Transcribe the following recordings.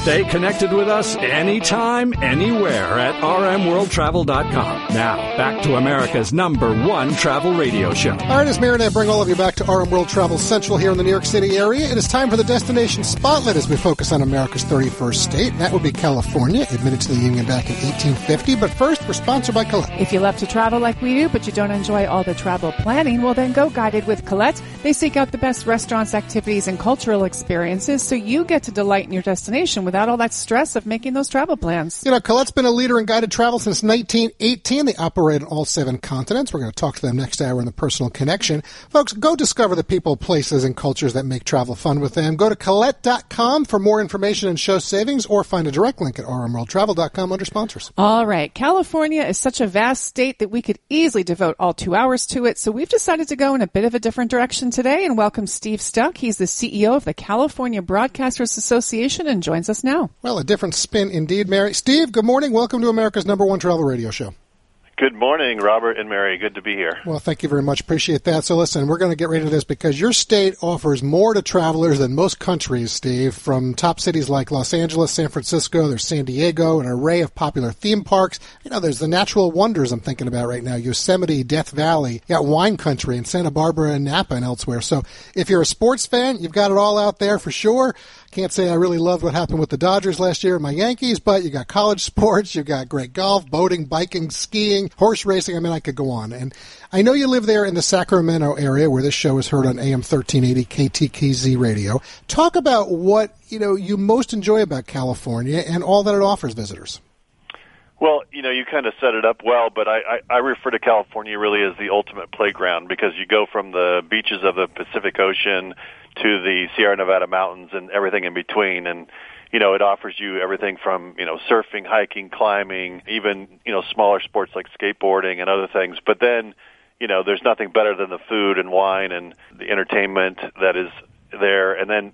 Stay connected with us anytime, anywhere at rmworldtravel.com. Now, back to America's #1 travel radio show. All right, as Mary and I bring all of you back to RM World Travel Central here in the New York City area, it is time for the Destination Spotlight as we focus on America's 31st state. That would be California, admitted to the Union back in 1850. But first, we're sponsored by Colette. If you love to travel like we do, but you don't enjoy all the travel planning, well then go guided with Colette. They seek out the best restaurants, activities, and cultural experiences so you get to delight in your destination without all that stress of making those travel plans. You know, Colette's been a leader in guided travel since 1918. They operate on all 7 continents. We're going to talk to them next hour in the Personal Connection. Folks, go discover the people, places, and cultures that make travel fun with them. Go to Colette.com for more information and show savings, or find a direct link at rmworldtravel.com under sponsors. All right. California is such a vast state that we could easily devote all 2 hours to it, so we've decided to go in a bit of a different direction today and welcome Steve Stuck. He's the CEO of the California Broadcasters Association and joins us now. Well, a different spin indeed, Mary. Steve, good morning. Welcome to America's #1 travel radio show. Good morning, Robert and Mary. Good to be here. Well, thank you very much. Appreciate that. So listen, we're going to get right into this because your state offers more to travelers than most countries, Steve. From top cities like Los Angeles, San Francisco, there's San Diego, an array of popular theme parks. You know, there's the natural wonders I'm thinking about right now, Yosemite, Death Valley. You got wine country in Santa Barbara and Napa and elsewhere. So if you're a sports fan, you've got it all out there for sure. Can't say I really loved what happened with the Dodgers last year and my Yankees, but you got college sports, you've got great golf, boating, biking, skiing, horse racing. I mean, I could go on. And I know you live there in the Sacramento area where this show is heard on AM 1380 KTKZ radio. Talk about what, you most enjoy about California and all that it offers visitors. Well, you kind of set it up well, but I refer to California really as the ultimate playground because you go from the beaches of the Pacific Ocean to the Sierra Nevada mountains and everything in between. And, it offers you everything from, surfing, hiking, climbing, even, smaller sports like skateboarding and other things. But then, there's nothing better than the food and wine and the entertainment that is there. And then,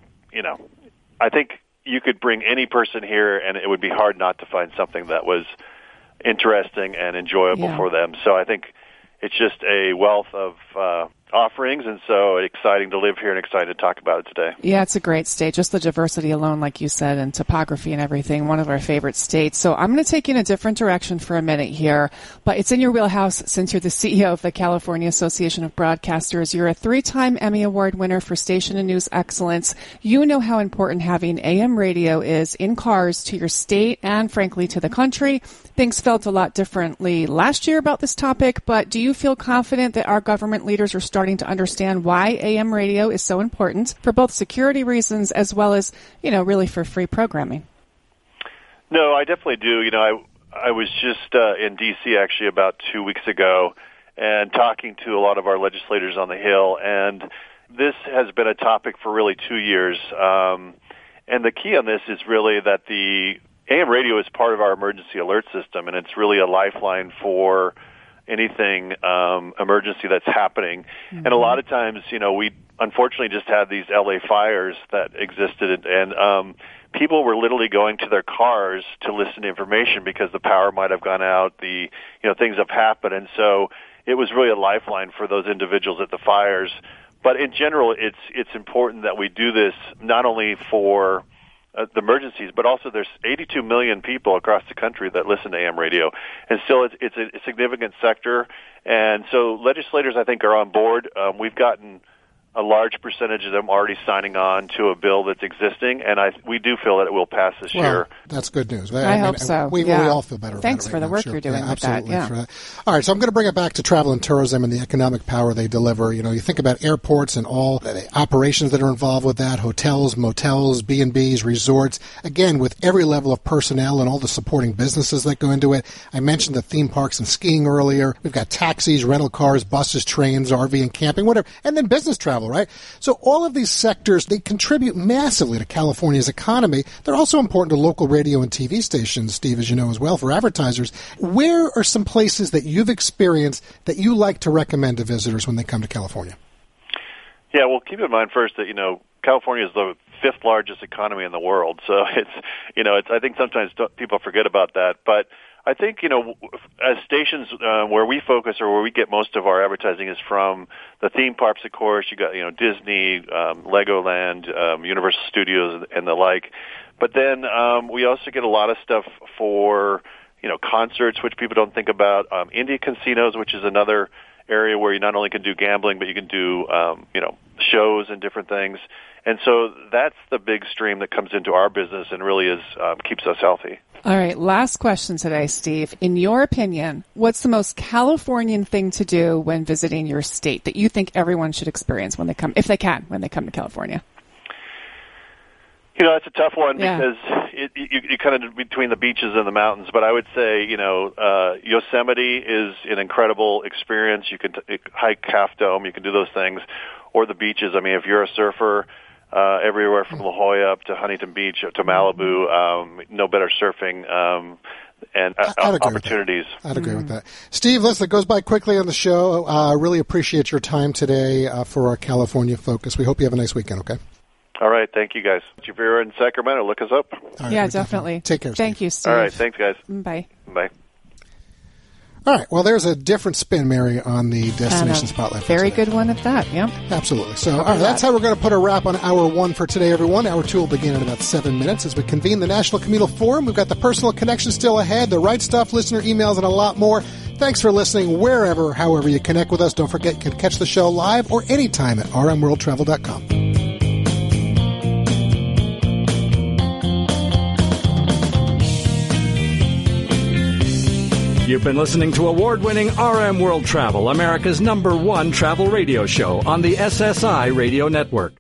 I think you could bring any person here and it would be hard not to find something that was interesting and enjoyable for them. So I think it's just a wealth of offerings, and so exciting to live here and excited to talk about it today. Yeah, it's a great state. Just the diversity alone, like you said, and topography and everything, one of our favorite states. So I'm going to take you in a different direction for a minute here, but it's in your wheelhouse since you're the CEO of the California Association of Broadcasters. You're a 3-time Emmy Award winner for station and news excellence. You know how important having AM radio is in cars to your state and, frankly, to the country. Things felt a lot differently last year about this topic, but do you feel confident that our government leaders are starting to understand why AM radio is so important for both security reasons as well as, really for free programming? No, I definitely do. I was just in D.C. actually about 2 weeks ago and talking to a lot of our legislators on the Hill, and this has been a topic for really 2 years. And the key on this is really that the AM radio is part of our emergency alert system, and it's really a lifeline for anything emergency that's happening. Mm-hmm. And a lot of times, we unfortunately just had these LA fires that existed, and people were literally going to their cars to listen to information because the power might have gone out, things have happened, and so it was really a lifeline for those individuals at the fires. But in general, it's important that we do this not only for the emergencies, but also there's 82 million people across the country that listen to AM radio, and still it's a significant sector. And so legislators, I think, are on board. We've gotten a large percentage of them already signing on to a bill that's existing, and we do feel that it will pass this year. That's good news. I hope so. We all feel better Thanks about it for the work you're doing with that. Yeah. For that. All right, so I'm going to bring it back to travel and tourism and the economic power they deliver. You think about airports and all the operations that are involved with that, hotels, motels, B&Bs, resorts, again, with every level of personnel and all the supporting businesses that go into it. I mentioned the theme parks and skiing earlier. We've got taxis, rental cars, buses, trains, RV and camping, whatever, and then business travel, right? So all of these sectors, they contribute massively to California's economy. They're also important to local radio and TV stations, Steve, as you know as well, for advertisers. Where are some places that you've experienced that you like to recommend to visitors when they come to California? Yeah, well, keep in mind first that, California is the 5th largest economy in the world. So it's I think sometimes people forget about that. But I think, as stations where we focus or where we get most of our advertising is from the theme parks, of course. You got, Disney, Legoland, Universal Studios, and the like. But then we also get a lot of stuff for, concerts, which people don't think about. Indie casinos, which is another area where you not only can do gambling, but you can do, shows and different things. And so that's the big stream that comes into our business and really keeps us healthy. All right, last question today, Steve. In your opinion, what's the most Californian thing to do when visiting your state that you think everyone should experience when they come, if they can, when they come to California? It's a tough one because you kind of between the beaches and the mountains. But I would say, Yosemite is an incredible experience. You can hike Half Dome. You can do those things. Or the beaches. I mean, if you're a surfer, everywhere from La Jolla up to Huntington Beach up to Malibu, no better surfing and opportunities. I'd agree with that. Steve, listen, it goes by quickly on the show. Really appreciate your time today for our California focus. We hope you have a nice weekend, okay? All right. Thank you, guys. If you're in Sacramento, look us up. Right, yeah, definitely. Take care, Steve. Thank you, Steve. All right. Thanks, guys. Bye. Bye. All right. Well, there's a different spin, Mary, on the Destination Spotlight. Very good one at that, yeah. Absolutely. So, all right, that's how we're going to put a wrap on Hour 1 for today, everyone. Hour 2 will begin in about 7 minutes as we convene the National Communal Forum. We've got the personal connection still ahead, the right stuff, listener emails, and a lot more. Thanks for listening wherever, however you connect with us. Don't forget, you can catch the show live or anytime at rmworldtravel.com. You've been listening to award-winning RM World Travel, America's #1 travel radio show on the SSI Radio Network.